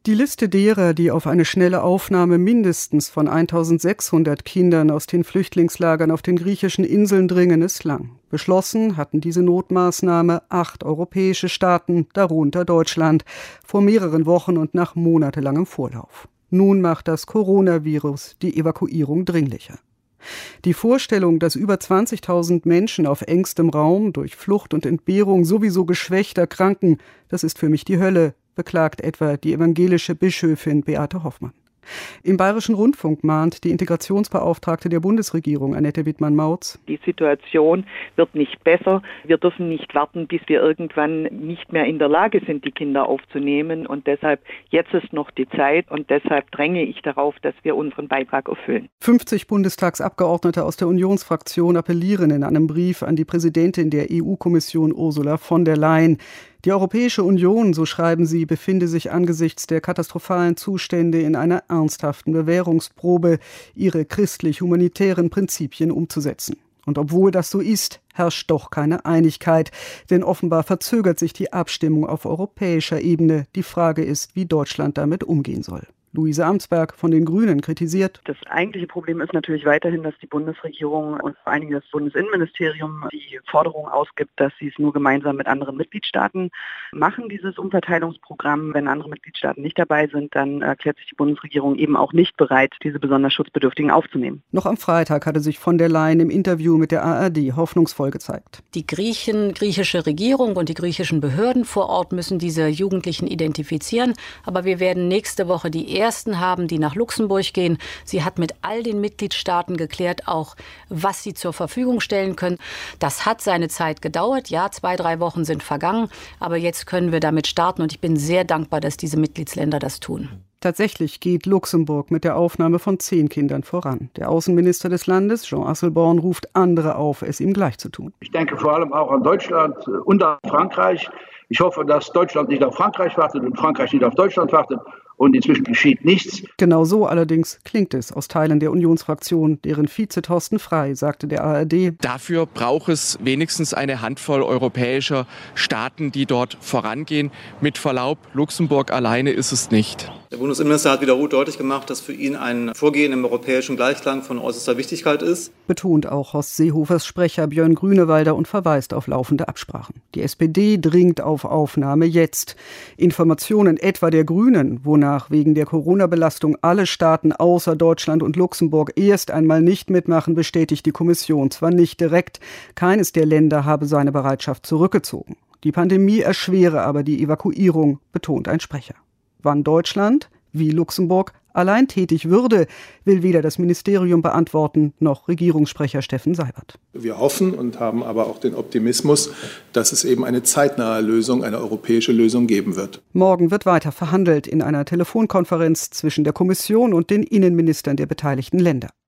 Die Liste derer, die auf eine schnelle Aufnahme mindestens von 1600 Kindern aus den Flüchtlingslagern auf den griechischen Inseln dringen, ist lang. Beschlossen hatten diese Notmaßnahme 8 europäische Staaten, darunter Deutschland, vor mehreren Wochen und nach monatelangem Vorlauf. Nun macht das Coronavirus die Evakuierung dringlicher. Die Vorstellung, dass über 20.000 Menschen auf engstem Raum durch Flucht und Entbehrung sowieso geschwächt erkranken, das ist für mich die Hölle, beklagt etwa die evangelische Bischöfin Beate Hoffmann. Im Bayerischen Rundfunk mahnt die Integrationsbeauftragte der Bundesregierung, Annette Wittmann-Mautz: Die Situation wird nicht besser. Wir dürfen nicht warten, bis wir irgendwann nicht mehr in der Lage sind, die Kinder aufzunehmen. Und deshalb, jetzt ist noch die Zeit und deshalb dränge ich darauf, dass wir unseren Beitrag erfüllen. 50 Bundestagsabgeordnete aus der Unionsfraktion appellieren in einem Brief an die Präsidentin der EU-Kommission Ursula von der Leyen. Die Europäische Union, so schreiben sie, befinde sich angesichts der katastrophalen Zustände in einer ernsthaften Bewährungsprobe, ihre christlich-humanitären Prinzipien umzusetzen. Und obwohl das so ist, herrscht doch keine Einigkeit, denn offenbar verzögert sich die Abstimmung auf europäischer Ebene. Die Frage ist, wie Deutschland damit umgehen soll. Luise Amtsberg von den Grünen kritisiert: Das eigentliche Problem ist natürlich weiterhin, dass die Bundesregierung und vor allen Dingen das Bundesinnenministerium die Forderung ausgibt, dass sie es nur gemeinsam mit anderen Mitgliedstaaten machen, dieses Umverteilungsprogramm. Wenn andere Mitgliedstaaten nicht dabei sind, dann erklärt sich die Bundesregierung eben auch nicht bereit, diese besonders Schutzbedürftigen aufzunehmen. Noch am Freitag hatte sich von der Leyen im Interview mit der ARD hoffnungsvoll gezeigt. Die griechische Regierung und die griechischen Behörden vor Ort müssen diese Jugendlichen identifizieren. Aber wir werden nächste Woche die ersten haben, die nach Luxemburg gehen. Sie hat mit all den Mitgliedstaaten geklärt, auch was sie zur Verfügung stellen können. Das hat seine Zeit gedauert. Ja, 2-3 Wochen sind vergangen. Aber jetzt können wir damit starten. Und ich bin sehr dankbar, dass diese Mitgliedsländer das tun. Tatsächlich geht Luxemburg mit der Aufnahme von 10 Kindern voran. Der Außenminister des Landes, Jean Asselborn, ruft andere auf, es ihm gleich zu tun. Ich denke vor allem auch an Deutschland und an Frankreich. Ich hoffe, dass Deutschland nicht auf Frankreich wartet und Frankreich nicht auf Deutschland wartet. Und inzwischen geschieht nichts. Genau so allerdings klingt es aus Teilen der Unionsfraktion. Deren Vize Thorsten Frey sagte der ARD: Dafür braucht es wenigstens eine Handvoll europäischer Staaten, die dort vorangehen. Mit Verlaub, Luxemburg alleine ist es nicht. Der Bundesinnenminister hat wiederholt deutlich gemacht, dass für ihn ein Vorgehen im europäischen Gleichklang von äußerster Wichtigkeit ist. Betont auch Horst Seehofers Sprecher Björn Grünewalder und verweist auf laufende Absprachen. Die SPD dringt auf Aufnahme jetzt. Informationen etwa der Grünen, wonach wegen der Corona-Belastung alle Staaten außer Deutschland und Luxemburg erst einmal nicht mitmachen, bestätigt die Kommission zwar nicht direkt. Keines der Länder habe seine Bereitschaft zurückgezogen. Die Pandemie erschwere aber die Evakuierung, betont ein Sprecher. Wann Deutschland, wie Luxemburg, allein tätig würde, will weder das Ministerium beantworten, noch Regierungssprecher Steffen Seibert. Wir hoffen und haben aber auch den Optimismus, dass es eben eine zeitnahe Lösung, eine europäische Lösung geben wird. Morgen wird weiter verhandelt in einer Telefonkonferenz zwischen der Kommission und den Innenministern der beteiligten Länder.